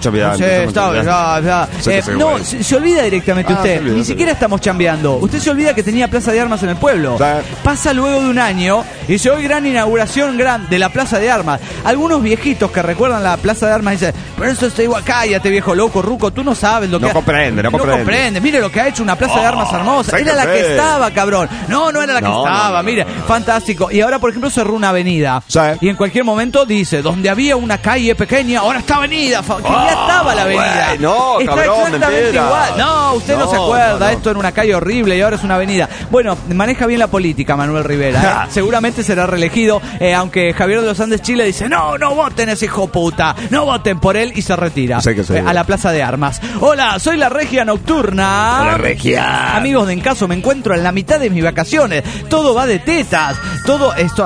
se olvida directamente usted. Ni siquiera estamos chambeando. Usted se olvida que tenía Plaza de Armas en el pueblo. Pasa luego de 1 año y dice: hoy gran inauguración de la Plaza de Armas. Algunos viejitos que recuerdan la Plaza de Armas dicen: pero eso está igual. Cállate, viejo loco, ruco, tú no sabes lo que no comprende. Mire lo que ha hecho una Plaza de Armas hermosa. Era la que estaba, cabrón. No era la que estaba. Mire, fantástico. Y ahora, por ejemplo, cerró una avenida. Y en cualquier momento dice: donde había una calle pequeña, ahora está avenida. Que ya estaba la avenida. Está exactamente igual. No, usted no se acuerda. Esto era una calle horrible y ahora es una avenida. Bueno, maneja bien la política Manuel Rivera. Seguramente será reelegido, aunque Javier de los Andes, Chile, dice: no voten ese hijo puta, no voten por él, y se retira a la Plaza de Armas. Hola, soy la Regia Nocturna. Hola, Regia. Amigos de En Caso, me encuentro en la mitad de mis vacaciones. Todo va de tetas. Todo esto.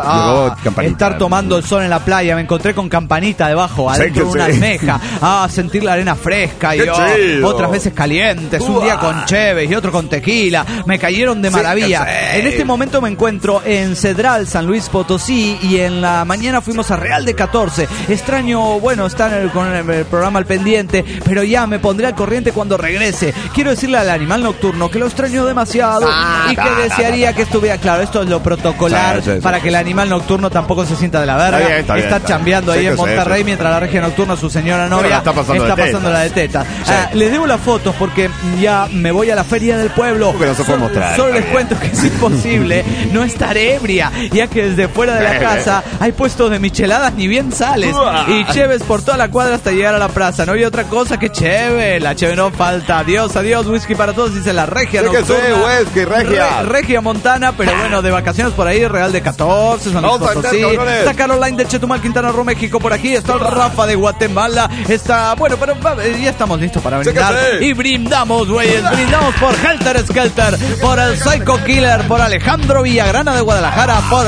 Estar tomando el sol en la playa. Me encontré con Campanita debajo, adentro de una almeja. Sentir la arena fresca y otras veces calientes. Un día con cheves y otro con tequila. Me cayeron de maravilla. En este momento me encuentro en Cedral, San Luis Potosí, y en la mañana fuimos a Real de 14. Extraño, estar con el programa al pendiente, pero ya me pondré al corriente cuando regrese. Quiero decirle al animal nocturno que lo extraño demasiado y que desearía que estuviera. Claro, esto es lo protocolar para que el animal nocturno tampoco se sienta de la verga. Está chambeando ahí en Monterrey mientras la Regia Nocturna, su señora novia, está pasando la de tetas. Les debo las fotos porque ya me voy a la feria del pueblo. No se puede mostrar. Solo les cuento que es imposible no estar ebria, ya que desde fuera de la casa hay puestos de micheladas ni bien sales y cheves por toda la cuadra hasta llegar a la plaza. No había otra cosa que cheve. La cheve no falta. Adiós, whisky para todos, dice la Regia Nocturna. Whisky, Regia. Regia Montana, pero de vacaciones por ahí, Real de 14, San Luis Potosí. Está Caroline de Chetumal, Quintana Roo, México por aquí. Está Rafa de Guatemala. Está, pero ya estamos listos para brindar. Y brindamos, güeyes. Brindamos por Helter Skelter, por el Psycho Killer, por Alejandro Villagrana de Guadalajara, por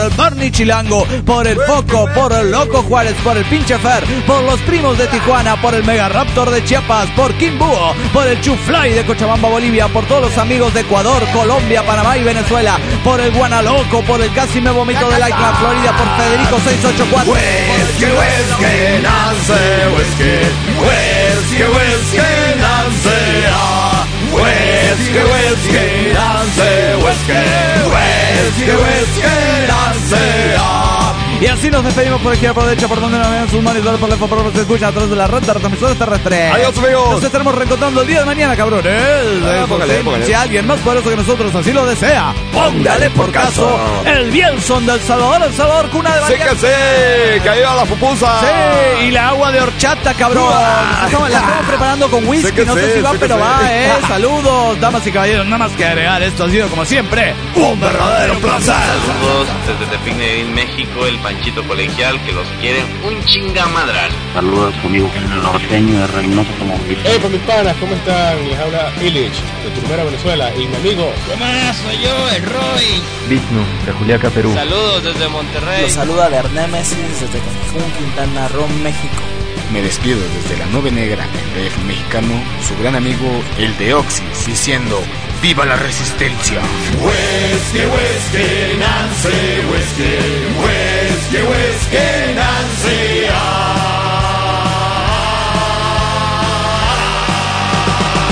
el Barney Chilango, por el Foco, por el Loco Juárez, por el Pinche Fer, por los Primos de Tijuana, por el Mega Raptor de Chiapas, por Kimbuo, por el Chufly de Cochabamba, Bolivia, por todos los amigos de Ecuador, Colombia, Panamá y Venezuela, por el Guanaloco, por el Casi Me Vomito de Lakeland, Florida, por Federico 684. Whisky, whisky, Nancy, whisky, whisky, Nancy, whisky, whisky, Nancy, whisky, whisky, Nancy. Y así nos despedimos por izquierda, por derecha, por donde nos vean sus monitores, por el por se escuchan a través de la red de retransmisores terrestres. Adiós, amigos. Nos estaremos reencontrando el día de mañana, cabrones. Póngale. Si alguien más poderoso que nosotros así lo desea, póngale por caso el Bielson del Salvador, El Salvador, cuna de variantes. Sí, que ahí va la pupusa. Sí, y la agua de horchata, cabrón. La estamos preparando con whisky, no sé si va, pero va, Saludos, damas y caballeros. Nada más que agregar, esto ha sido como siempre un verdadero placer. Saludos desde Tepinedín, México, el Panchito Colegial, que los quieren un chingamadral. Saludos conmigo, el norteño de Reynoso Tamaulipas. Con mis panas, ¿cómo están? Les habla Illich, de Turmera, Venezuela, y mi amigo. ¿Qué más? Soy yo, el Roy. Vishnu, de Juliaca, Perú. Saludos desde Monterrey. Los saluda Bernémesis desde Cancún, Quintana Roo, México. Me despido desde la Nube Negra, el DF mexicano, su gran amigo, el Deoxys, diciendo ¡viva la resistencia! Whisky, whisky, Nancy, whisky, whisky, whisky, Nancy.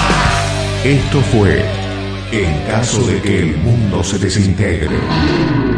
Esto fue En caso de que el mundo se desintegre.